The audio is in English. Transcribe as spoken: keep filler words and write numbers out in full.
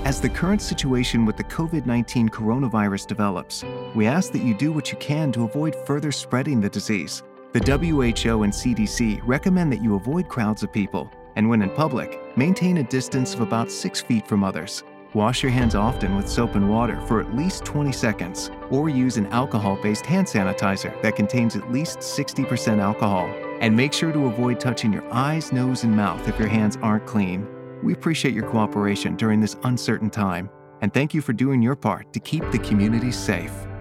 As the current situation with the COVID nineteen coronavirus develops, we ask that you do what you can to avoid further spreading the disease. The W H O and C D C recommend that you avoid crowds of people, and when in public, maintain a distance of about six feet from others. Wash your hands often with soap and water for at least twenty seconds, or use an alcohol-based hand sanitizer that contains at least sixty percent alcohol. And make sure to avoid touching your eyes, nose, and mouth if your hands aren't clean. We appreciate your cooperation during this uncertain time, and thank you for doing your part to keep the community safe.